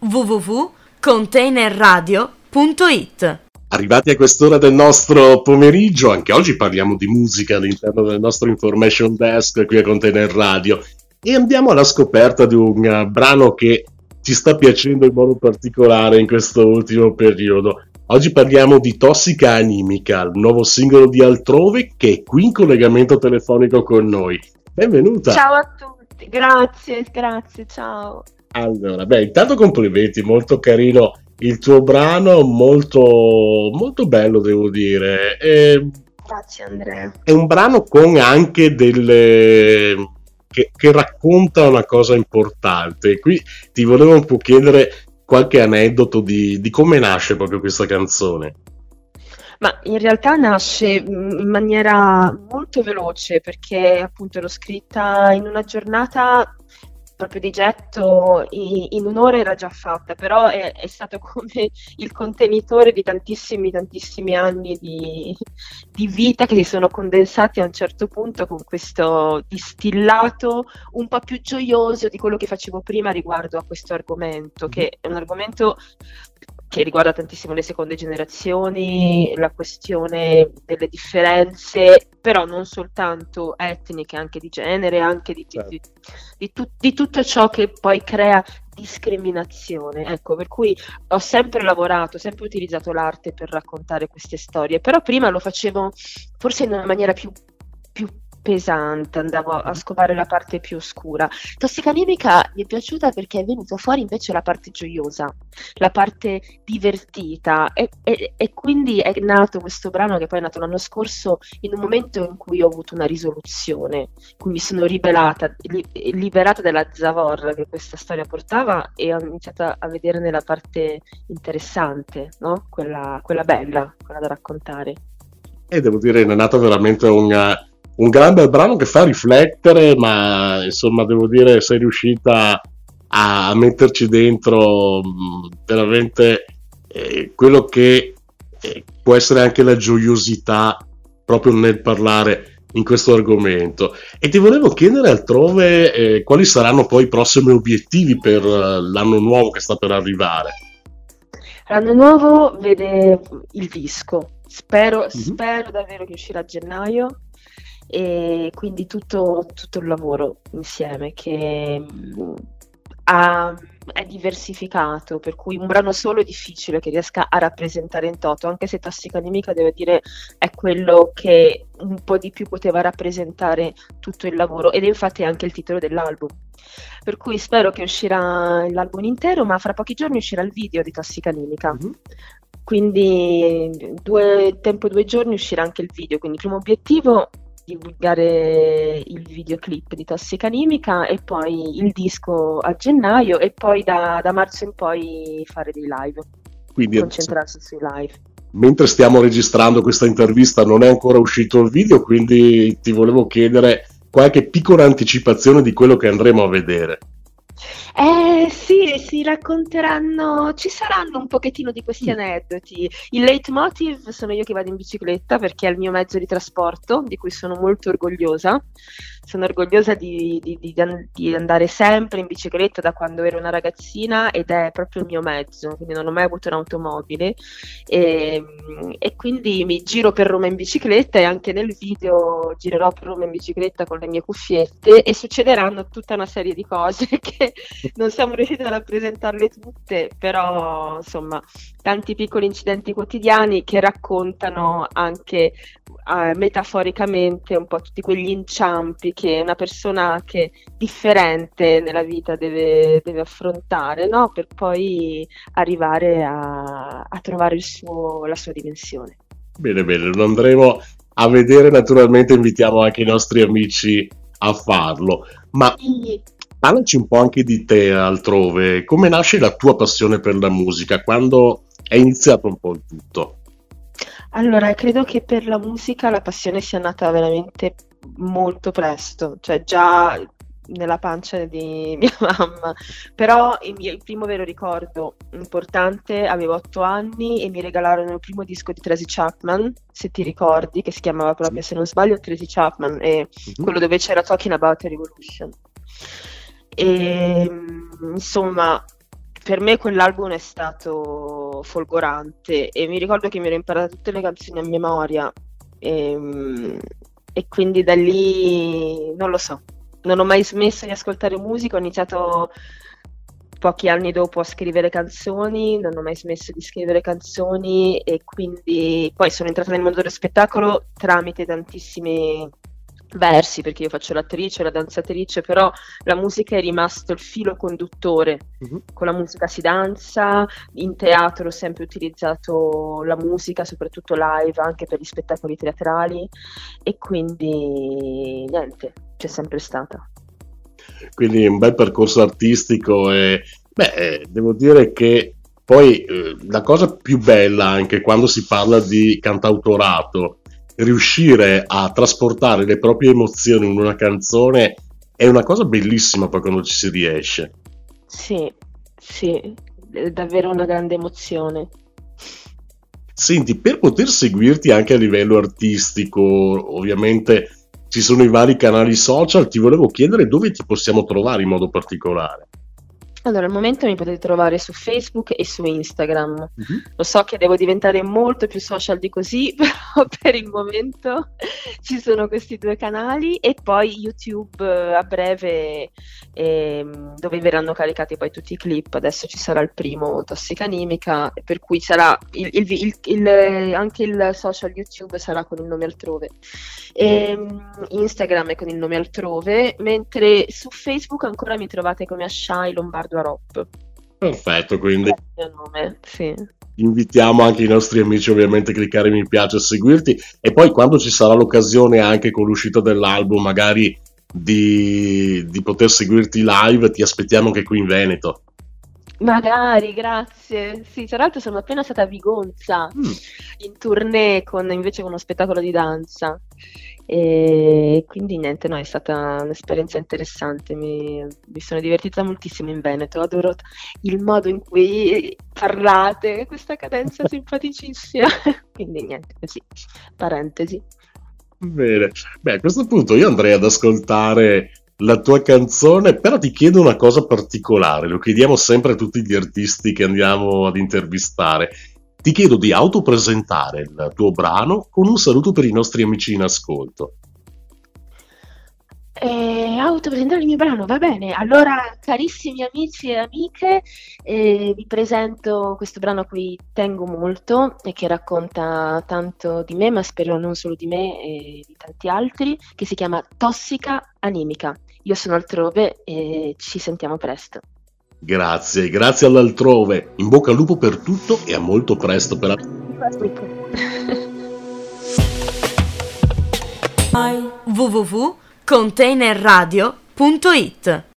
www.containerradio.it. Arrivati a quest'ora del nostro pomeriggio, anche oggi parliamo di musica all'interno del nostro Information Desk qui a Container Radio e andiamo alla scoperta di un brano che ci sta piacendo in modo particolare in questo ultimo periodo. Oggi parliamo di Tossica Animica, il nuovo singolo di Altrove, che è qui in collegamento telefonico con noi. Benvenuta! Ciao a tutti, grazie, ciao. Allora, intanto complimenti, molto carino il tuo brano, molto, molto bello devo dire. Grazie Andrea. È un brano con anche delle... che racconta una cosa importante. Qui ti volevo un po' chiedere qualche aneddoto di come nasce proprio questa canzone. Ma in realtà nasce in maniera molto veloce perché appunto l'ho scritta in una giornata proprio di getto, in un'ora era già fatta, però è stato come il contenitore di tantissimi anni di vita che si sono condensati a un certo punto con questo distillato un po' più gioioso di quello che facevo prima riguardo a questo argomento, che è un argomento che riguarda tantissimo le seconde generazioni, la questione delle differenze, però non soltanto etniche, anche di genere, anche di tutto ciò che poi crea discriminazione. Ecco, per cui ho sempre lavorato, sempre utilizzato l'arte per raccontare queste storie, però prima lo facevo forse in una maniera più pesante, andavo a scovare la parte più oscura. Tossica Animica mi è piaciuta perché è venuta fuori invece la parte gioiosa, la parte divertita e quindi è nato questo brano che poi è nato l'anno scorso in un momento in cui ho avuto una risoluzione, in cui mi sono liberata dalla zavorra che questa storia portava e ho iniziato a vederne la parte interessante, no? Quella bella, quella da raccontare. E devo dire è nato veramente un gran bel brano che fa riflettere, ma insomma devo dire sei riuscita a metterci dentro veramente quello che può essere anche la gioiosità proprio nel parlare in questo argomento. E ti volevo chiedere Altrove quali saranno poi i prossimi obiettivi per l'anno nuovo che sta per arrivare. L'anno nuovo vede il disco, spero davvero che uscirà a gennaio. E quindi tutto il lavoro insieme che è diversificato, per cui un brano solo è difficile che riesca a rappresentare in toto, anche se Tossica Animica devo dire è quello che un po' di più poteva rappresentare tutto il lavoro ed è infatti anche il titolo dell'album, per cui spero che uscirà l'album intero, ma fra pochi giorni uscirà il video di Tossica Animica. Quindi tempo 2 giorni uscirà anche il video, quindi il primo obiettivo divulgare il videoclip di Tossica Animica e poi il disco a gennaio e poi da marzo in poi fare dei live, quindi concentrarsi sui live. Mentre stiamo registrando questa intervista non è ancora uscito il video, quindi ti volevo chiedere qualche piccola anticipazione di quello che andremo a vedere. Sì, si racconteranno, ci saranno un pochettino di questi aneddoti. Il leitmotiv sono io che vado in bicicletta perché è il mio mezzo di trasporto, di cui sono molto orgogliosa. Sono orgogliosa di andare sempre in bicicletta da quando ero una ragazzina ed è proprio il mio mezzo, quindi non ho mai avuto un'automobile e quindi mi giro per Roma in bicicletta e anche nel video girerò per Roma in bicicletta con le mie cuffiette e succederanno tutta una serie di cose che non siamo riusciti a rappresentarle tutte, però insomma tanti piccoli incidenti quotidiani che raccontano anche metaforicamente un po' tutti quegli inciampi che una persona che è differente nella vita deve affrontare, no? Per poi arrivare a trovare la sua dimensione. Bene, lo andremo a vedere, naturalmente invitiamo anche i nostri amici a farlo, ma parlaci un po' anche di te Altrove, come nasce la tua passione per la musica, quando è iniziato un po' il tutto? Allora, credo che per la musica la passione sia nata veramente molto presto, cioè già nella pancia di mia mamma, però il primo vero ricordo importante, avevo 8 anni e mi regalarono il primo disco di Tracy Chapman, se ti ricordi, che si chiamava proprio, se non sbaglio, Tracy Chapman, e quello dove c'era Talking About a Revolution. E insomma per me quell'album è stato folgorante e mi ricordo che mi ero imparata tutte le canzoni a memoria e quindi da lì non lo so, non ho mai smesso di ascoltare musica, ho iniziato pochi anni dopo a scrivere canzoni, non ho mai smesso di scrivere canzoni e quindi poi sono entrata nel mondo dello spettacolo tramite tantissimi versi, perché io faccio l'attrice, la danzatrice, però la musica è rimasto il filo conduttore. Con la musica si danza, in teatro ho sempre utilizzato la musica, soprattutto live, anche per gli spettacoli teatrali e quindi niente, c'è sempre stata. Quindi un bel percorso artistico e devo dire che poi la cosa più bella anche quando si parla di cantautorato, riuscire a trasportare le proprie emozioni in una canzone è una cosa bellissima poi quando ci si riesce. Sì, è davvero una grande emozione. Senti, per poter seguirti anche a livello artistico, ovviamente ci sono i vari canali social, ti volevo chiedere dove ti possiamo trovare in modo particolare. Allora, al momento mi potete trovare su Facebook e su Instagram. Lo so che devo diventare molto più social di così, però per il momento ci sono questi due canali e poi YouTube a breve dove verranno caricati poi tutti i clip. Adesso ci sarà il primo Tossicanimica, per cui sarà anche il social YouTube sarà con il nome altrove. Instagram è con il nome altrove, mentre su Facebook ancora mi trovate come Ashai Lombardo Arop. Perfetto, quindi È il mio nome, sì. invitiamo anche i nostri amici ovviamente a cliccare mi piace e seguirti e poi quando ci sarà l'occasione anche con l'uscita dell'album magari di poter seguirti live ti aspettiamo anche qui in Veneto. Magari, grazie. Sì, tra l'altro sono appena stata a Vigonza in tournée con invece uno spettacolo di danza. E quindi niente, no, è stata un'esperienza interessante, mi sono divertita moltissimo in Veneto, adoro il modo in cui parlate, questa cadenza simpaticissima. Quindi niente, così, parentesi. Bene, a questo punto io andrei ad ascoltare la tua canzone, però ti chiedo una cosa particolare, lo chiediamo sempre a tutti gli artisti che andiamo ad intervistare. Ti chiedo di autopresentare il tuo brano con un saluto per i nostri amici in ascolto. Autopresentare il mio brano, va bene. Allora, carissimi amici e amiche, vi presento questo brano a cui tengo molto e che racconta tanto di me, ma spero non solo di me e di tanti altri, che si chiama Tossica Animica. Io sono altrove e ci sentiamo presto. Grazie all'altrove. In bocca al lupo per tutto e a molto presto per www.containerradio.it